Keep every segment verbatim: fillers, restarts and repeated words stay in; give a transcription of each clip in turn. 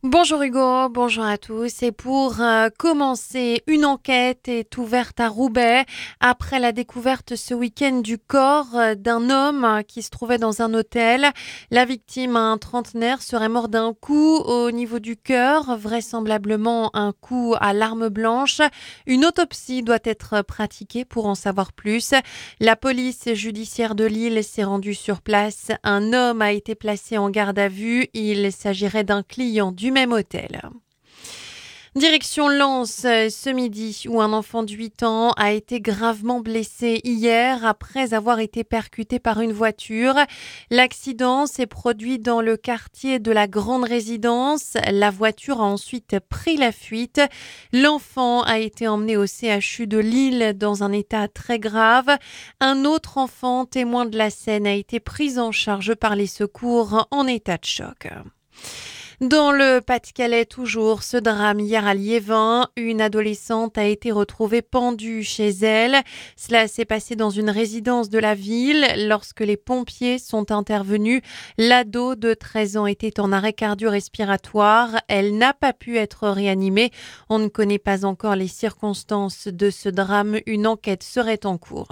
Bonjour Hugo, bonjour à tous. Et pour euh, commencer, une enquête est ouverte à Roubaix après la découverte ce week-end du corps euh, d'un homme euh, qui se trouvait dans un hôtel. La victime, un trentenaire, serait mort d'un coup au niveau du cœur, vraisemblablement un coup à l'arme blanche. Une autopsie doit être pratiquée pour en savoir plus. La police judiciaire de Lille s'est rendue sur place. Un homme a été placé en garde à vue. Il s'agirait d'un client du même hôtel. Direction Lens euh, ce midi où un enfant de huit ans a été gravement blessé hier après avoir été percuté par une voiture. L'accident s'est produit dans le quartier de la Grande Résidence. La voiture a ensuite pris la fuite. L'enfant a été emmené au C H U de Lille dans un état très grave. Un autre enfant, témoin de la scène, a été pris en charge par les secours en état de choc. Dans le Pas-de-Calais toujours, ce drame hier à Liévin, une adolescente a été retrouvée pendue chez elle. Cela s'est passé dans une résidence de la ville. Lorsque les pompiers sont intervenus, l'ado de treize ans était en arrêt cardio-respiratoire. Elle n'a pas pu être réanimée. On ne connaît pas encore les circonstances de ce drame. Une enquête serait en cours.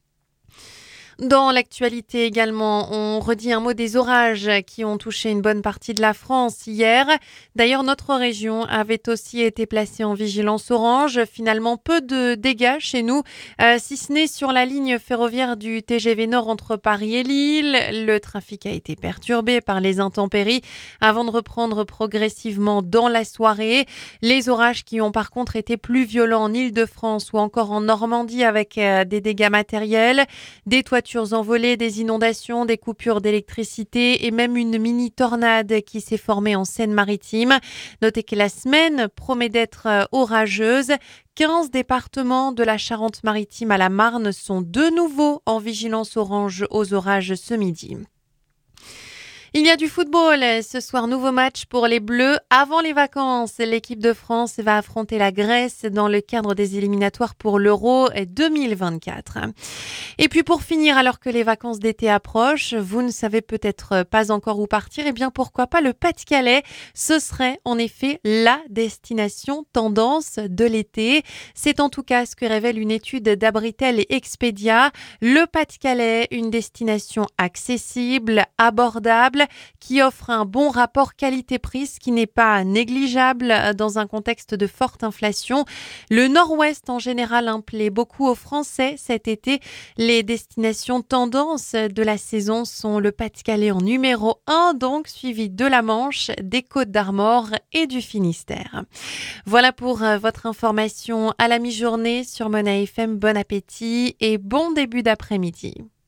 Dans l'actualité également, on redit un mot des orages qui ont touché une bonne partie de la France hier. D'ailleurs, notre région avait aussi été placée en vigilance orange. Finalement, peu de dégâts chez nous, euh, si ce n'est sur la ligne ferroviaire du T G V Nord entre Paris et Lille. Le trafic a été perturbé par les intempéries avant de reprendre progressivement dans la soirée. Les orages qui ont par contre été plus violents en Île-de-France ou encore en Normandie avec euh, des dégâts matériels, des toitures envolées, des inondations, des coupures d'électricité et même une mini-tornade qui s'est formée en Seine-Maritime. Notez que la semaine promet d'être orageuse. quinze départements de la Charente-Maritime à la Marne sont de nouveau en vigilance orange aux orages ce midi. Il y a du football. Ce soir, nouveau match pour les Bleus. Avant les vacances, l'équipe de France va affronter la Grèce dans le cadre des éliminatoires pour l'Euro deux mille vingt-quatre. Et puis pour finir, alors que les vacances d'été approchent, vous ne savez peut-être pas encore où partir, et bien pourquoi pas le Pas-de-Calais. Ce serait en effet la destination tendance de l'été. C'est en tout cas ce que révèle une étude d'Abritel et Expedia. Le Pas-de-Calais, une destination accessible, abordable, qui offre un bon rapport qualité-prix, ce qui n'est pas négligeable dans un contexte de forte inflation. Le Nord-Ouest en général hein, plaît beaucoup aux Français cet été. Les destinations tendances de la saison sont le Pas-de-Calais en numéro un, donc suivi de la Manche, des Côtes-d'Armor et du Finistère. Voilà pour votre information à la mi-journée sur Mona F M. Bon appétit et bon début d'après-midi.